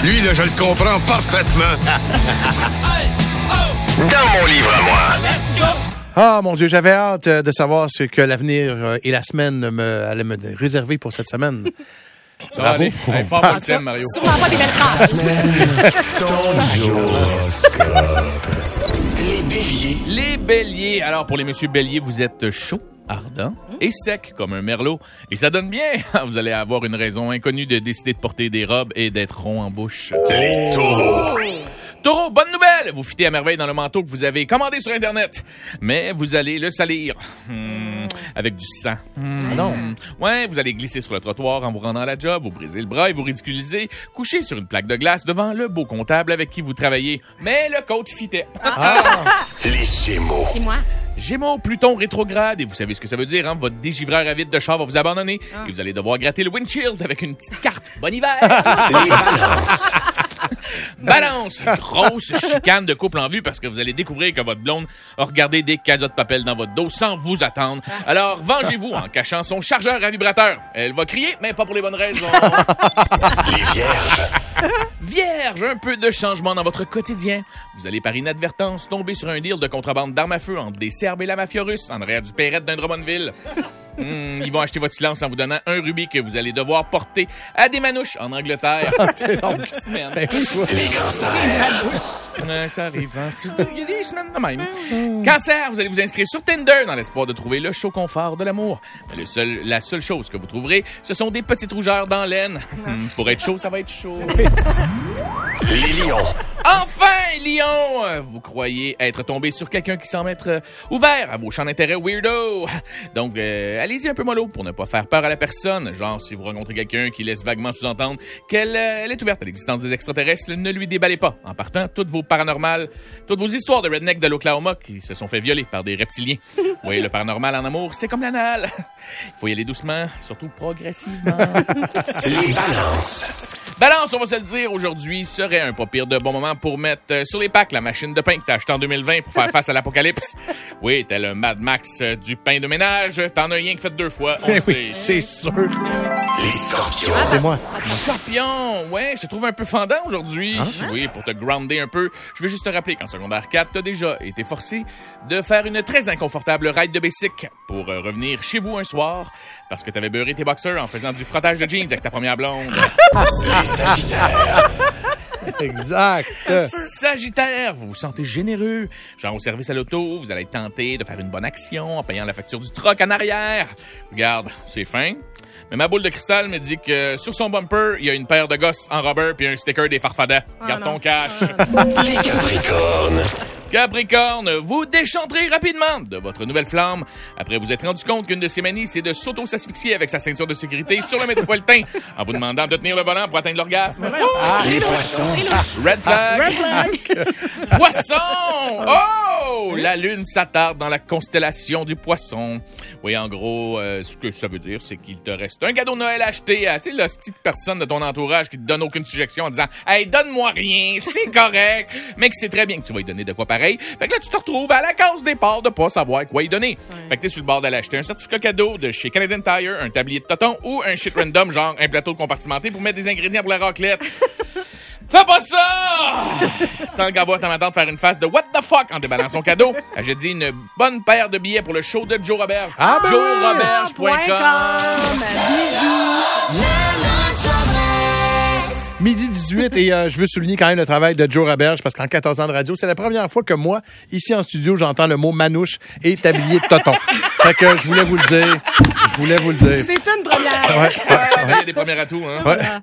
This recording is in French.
Lui, là, je le comprends parfaitement. Dans mon livre à moi. Ah, mon Dieu, j'avais hâte de savoir ce que l'avenir et la semaine allait me réserver pour cette semaine. Ça va aller. Hey, fort bon thème, Mario. Sûrement pas des belles phrases. Les béliers. Les béliers. Alors, pour les messieurs béliers, vous êtes chaud, ardent et sec comme un merlot. Et ça donne bien. Vous allez avoir une raison inconnue de décider de porter des robes et d'être rond en bouche. Les taureaux. Taureau, bonne nouvelle! Vous fitez à merveille dans le manteau que vous avez commandé sur Internet. Mais vous allez le salir. Avec du sang. Non. Ouais, vous allez glisser sur le trottoir en vous rendant à la job, vous brisez le bras et vous ridiculisez, coucher sur une plaque de glace devant le beau comptable avec qui vous travaillez. Mais le code fitait. Les gémeaux. C'est moi. Gémeaux, Pluton rétrograde, et vous savez ce que ça veut dire, hein? Votre dégivreur avide de char va vous abandonner, et vous allez devoir gratter le windshield avec une petite carte. Bon hiver! Les balances. Balance! Grosse chicane de couple en vue parce que vous allez découvrir que votre blonde a regardé des casottes de papel dans votre dos sans vous attendre. Alors, vengez-vous en cachant son chargeur à vibrateur. Elle va crier, mais pas pour les bonnes raisons. Les vierges. Vierge, un peu de changement dans votre quotidien. Vous allez par inadvertance tomber sur un deal de contrebande d'armes à feu entre des Serbes et la mafia russe en arrière du Perrette d'un Drummondville. Ils vont acheter votre silence en vous donnant un rubis que vous allez devoir porter à des manouches en Angleterre. Une petite semaine. Les cancers. Ça arrive, hein? Il y a des semaines de même. Cancer, vous allez vous inscrire sur Tinder dans l'espoir de trouver le chaud confort de l'amour. Mais la seule chose que vous trouverez, ce sont des petites rougeurs dans l'aine. Pour être chaud, ça va être chaud. Les lions. Enfin, Lion! Vous croyez être tombé sur quelqu'un qui semble être ouvert à vos champs d'intérêt weirdo. Donc, allez-y un peu mollo pour ne pas faire peur à la personne. Genre, si vous rencontrez quelqu'un qui laisse vaguement sous-entendre qu'elle elle est ouverte à l'existence des extraterrestres, ne lui déballez pas. En partant, toutes vos paranormales, toutes vos histoires de redneck de l'Oklahoma qui se sont fait violer par des reptiliens. Oui, le paranormal en amour, c'est comme l'anal. Il faut y aller doucement, surtout progressivement. Les balances. Balance, on va se le dire, aujourd'hui serait un pas pire de bon moment pour mettre sur les packs la machine de pain que t'as achetée en 2020 pour faire face à l'apocalypse. Oui, tel un Mad Max du pain de ménage, t'en as rien que fait 2 fois, on sait. C'est sûr. Les scorpions. C'est moi. Scorpion, ouais, je te trouve un peu fendant aujourd'hui. Oui, pour te grounder un peu, je veux juste te rappeler qu'en secondaire 4, t'as déjà été forcé de faire une très inconfortable ride de bicycle pour revenir chez vous un soir parce que t'avais beurré tes boxers en faisant du frottage de jeans avec ta première blonde. Les sagittaires. Exact. Sagittaire, vous vous sentez généreux. Genre au service à l'auto, vous allez être tenté de faire une bonne action en payant la facture du troc en arrière. Regarde, c'est fin. Mais ma boule de cristal me dit que sur son bumper, il y a une paire de gosses en rubber puis un sticker des Farfadets. Garde ton cash. Les capricornes. Capricorne, vous déchanterez rapidement de votre nouvelle flamme après vous être rendu compte qu'une de ses manies, c'est de s'auto-s'asphyxier avec sa ceinture de sécurité sur le métropolitain en vous demandant de tenir le volant pour atteindre l'orgasme. Les poissons. Red flag. Poisson! Oh! La lune s'attarde dans la constellation du poisson. Oui, en gros, ce que ça veut dire, c'est qu'il te reste un cadeau de Noël à acheter à, tu sais, la petite personne de ton entourage qui te donne aucune suggestion en disant « Hey, donne-moi rien, c'est correct! » Mais que c'est très bien que tu vas lui donner de quoi pareil. Fait que là, tu te retrouves à la case départ de pas savoir quoi lui donner. Fait que t'es sur le bord d'aller acheter un certificat cadeau de chez Canadian Tire, un tablier de toton ou un shit random, genre un plateau compartimenté pour mettre des ingrédients pour la raclette. Fais pas ça! Tant qu'à voir ta tante faire une face de what the fuck en déballant son cadeau, j'ai dit une bonne paire de billets pour le show de Joe Roberge. Ah ben JoeRoberge.com. Midi 18 et je veux souligner quand même le travail de Joe Roberge parce qu'en 14 ans de radio, c'est la première fois que moi, ici en studio, j'entends le mot manouche et tablier de toton. Fait que je voulais vous le dire. C'est une première. Il y a des premiers atouts, hein? Ouais.